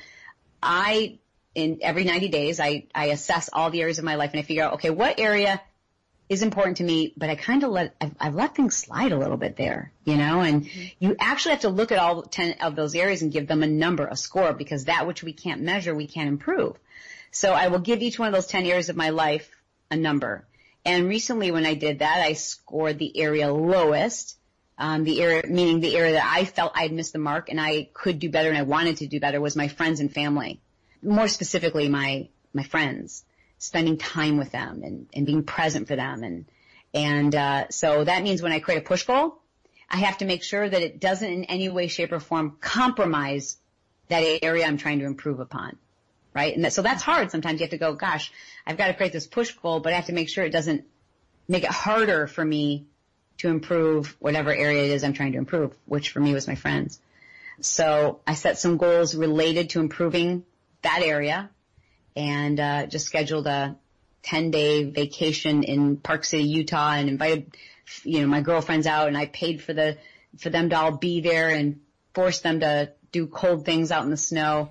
I, in every ninety days, I, I assess all the areas of my life and I figure out, okay, what area is important to me, but I kind of let, I've, I've let things slide a little bit there, you know, and mm-hmm. you actually have to look at all ten of those areas and give them a number, a score, because that which we can't measure, we can't improve. So I will give each one of those ten areas of my life a number. And recently when I did that, I scored the area lowest, um, the area, meaning the area that I felt I'd missed the mark and I could do better and I wanted to do better was my friends and family. More specifically, my, my friends, spending time with them and, and being present for them. And, and, uh, so that means when I create a push goal, I have to make sure that it doesn't in any way, shape or form compromise that area I'm trying to improve upon. Right? And that, so that's hard. Sometimes you have to go, gosh, I've got to create this push goal, but I have to make sure it doesn't make it harder for me to improve whatever area it is I'm trying to improve, which for me was my friends. So I set some goals related to improving that area and, uh, just scheduled a ten day vacation in Park City, Utah and invited, you know, my girlfriends out and I paid for the, for them to all be there and forced them to do cold things out in the snow.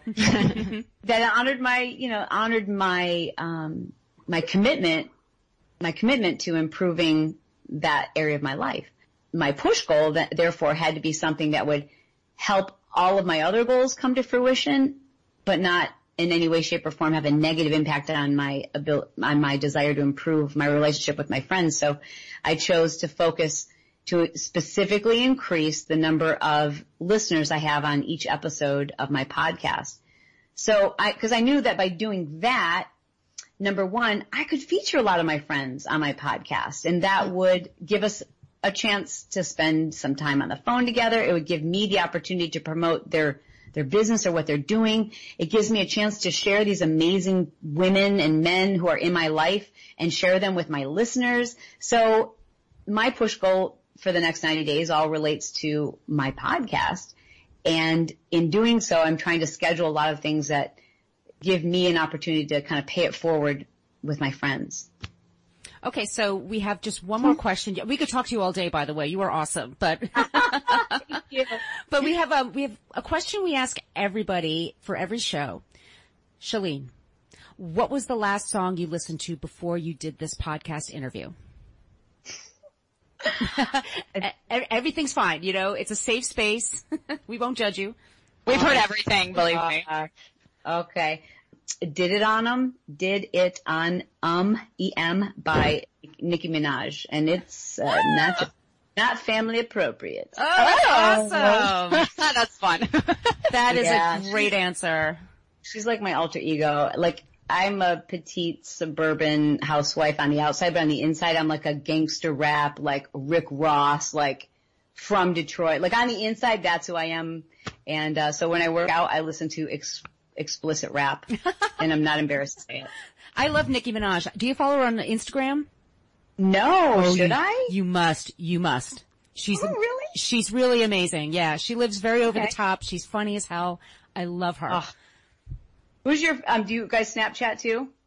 That honored my, you know, honored my, um, my commitment, my commitment to improving that area of my life. My push goal, that, therefore, had to be something that would help all of my other goals come to fruition, but not in any way, shape, or form have a negative impact on my abil- on my desire to improve my relationship with my friends. So I chose to focus to specifically increase the number of listeners I have on each episode of my podcast. So I, cause I knew that by doing that, number one, I could feature a lot of my friends on my podcast and that would give us a chance to spend some time on the phone together. It would give me the opportunity to promote their, their business or what they're doing. It gives me a chance to share these amazing women and men who are in my life and share them with my listeners. So my push goal for the next ninety days all relates to my podcast. And in doing so, I'm trying to schedule a lot of things that give me an opportunity to kind of pay it forward with my friends. Okay, so we have just one more question. We could talk to you all day, by the way. You are awesome, but Thank you. But we have a we have a question we ask everybody for every show. Chalene, what was the last song you listened to before you did this podcast interview? Everything's fine, you know, it's a safe space. We won't judge you. We've heard everything, believe me. Uh, okay. Did It On 'Em, Did It On Um, E M by Nicki Minaj. And it's, uh, not, not family appropriate. Oh, that's awesome. That's fun. That is Yeah. a great answer. She's like my alter ego. Like, I'm a petite suburban housewife on the outside, but on the inside, I'm like a gangster rap, like Rick Ross, like from Detroit. Like on the inside, that's who I am. And, uh, so when I work out, I listen to ex- explicit rap and I'm not embarrassed to say it. I love Nicki Minaj. Do you follow her on Instagram? No, Oh, should you, I? You must. You must. She's, Oh, really? She's really amazing. Yeah. She lives very over Okay. the top. She's funny as hell. I love her. Oh. Who's your, um, do you guys Snapchat too?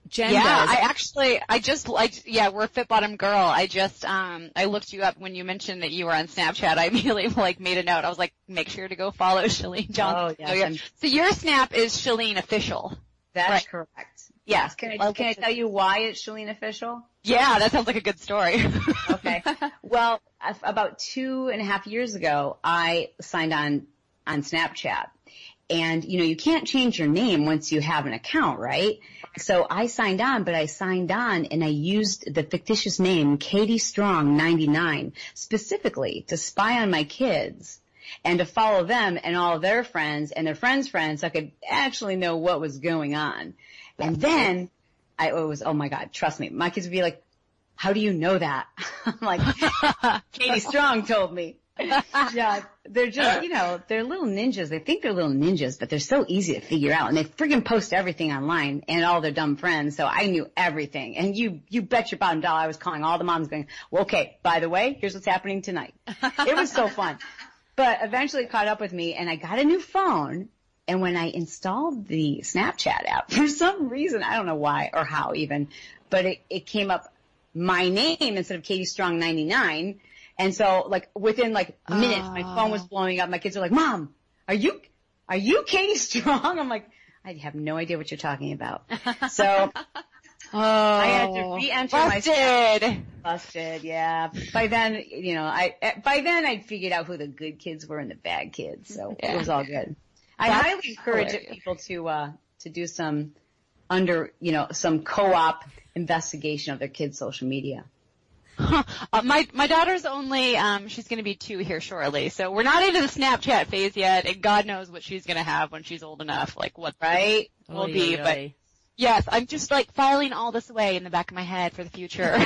Jen yeah, does. I actually, I just, like, yeah, we're Fit Bottom Girl. I just, um, I looked you up when you mentioned that you were on Snapchat. I immediately, like, made a note. I was like, make sure to go follow Shalene Johnson. Oh, yes, so, yeah. I'm- so your Snap is Shalene Official. That's Right. correct. Yeah. Yes. Can I, can I tell you why it's Shalene Official? Yeah, that sounds like a good story. Okay. Well, af- about two and a half years ago, I signed on on Snapchat. And, you know, you can't change your name once you have an account, right? So I signed on, but I signed on and I used the fictitious name Katie Strong ninety-nine specifically to spy on my kids and to follow them and all their friends and their friends' friends so I could actually know what was going on. And then I it was, oh my God, trust me, my kids would be like, how do you know that? I'm like, Katie Strong told me. Yeah, they're just, you know, they're little ninjas. They think they're little ninjas, but they're so easy to figure out. And they friggin' post everything online and all their dumb friends. So I knew everything. And you, you bet your bottom dollar I was calling all the moms going, well, okay, by the way, here's what's happening tonight. It was so fun. But eventually it caught up with me and I got a new phone. And when I installed the Snapchat app, for some reason, I don't know why or how even, but it, it came up my name instead of Katie Strong ninety-nine. And so, like, within, like, minutes, my phone was blowing up. My kids are like, Mom, are you, are you Katie Strong? I'm like, I have no idea what you're talking about. So, Oh, I had to re-enter my busted. Busted, yeah. By then, you know, I, by then I'd figured out who the good kids were and the bad kids. So Yeah. it was all good. I That's highly encourage hilarious. people to, uh, to do some under, you know, some co-op investigation of their kids' social media. Huh. Uh, my my daughter's only um she's going to be two here shortly, so we're not into the Snapchat phase yet, and God knows what she's going to have when she's old enough, like what Right? will Oy, be. oy, But oy. yes, I'm just like filing all this away in the back of my head for the future.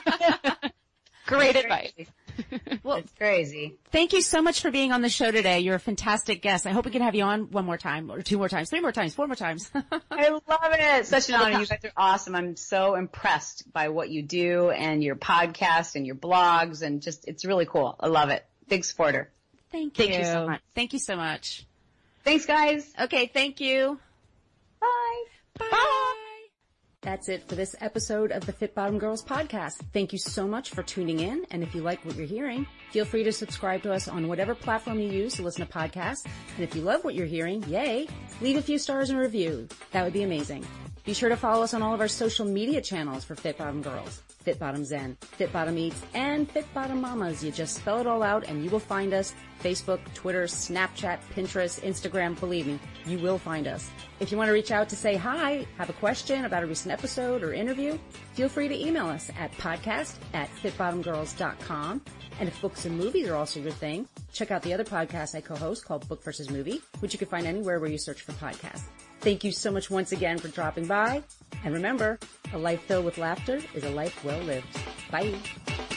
Great advice. Well, It's crazy. thank you so much for being on the show today. You're a fantastic guest. I hope we can have you on one more time, or two more times, three more times, four more times. I love it. Such an honor. You guys are awesome. I'm so impressed by what you do and your podcast and your blogs and just, it's really cool. I love it. Big supporter. Thank you. Thank you so much. Thank you so much. Thanks, guys. Okay, thank you. Bye. Bye. That's it for this episode of the Fit Bottom Girls podcast. Thank you so much for tuning in. And if you like what you're hearing, feel free to subscribe to us on whatever platform you use to listen to podcasts. And if you love what you're hearing, yay, leave a few stars and a review. That would be amazing. Be sure to follow us on all of our social media channels for Fit Bottom Girls, Fit Bottom Zen, Fit Bottom Eats, and Fit Bottom Mamas. You just spell it all out and you will find us. Facebook, Twitter, Snapchat, Pinterest, Instagram. Believe me, you will find us. If you want to reach out to say hi, have a question about a recent episode or interview, feel free to email us at podcast at fit bottom girls dot com. And if books and movies are also your thing, check out the other podcast I co-host called Book versus Movie, which you can find anywhere where you search for podcasts. Thank you so much once again for dropping by. And remember, a life filled with laughter is a life well lived. Bye.